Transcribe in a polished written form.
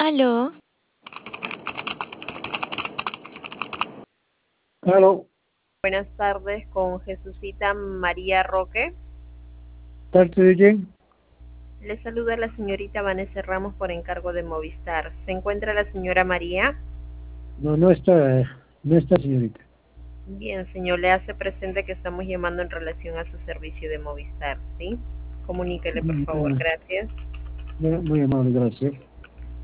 Aló, Aló, Buenas tardes con Jesucita María Roque. ¿parte de quién? Le saluda la señorita Vanessa Ramos por encargo de Movistar. ¿Se encuentra la señora María? No está, señorita. Bien, señor, le hace presente que estamos llamando en relación a su servicio de Movistar, ¿sí? Comuníquele, por favor, Ah, gracias. muy amable, gracias.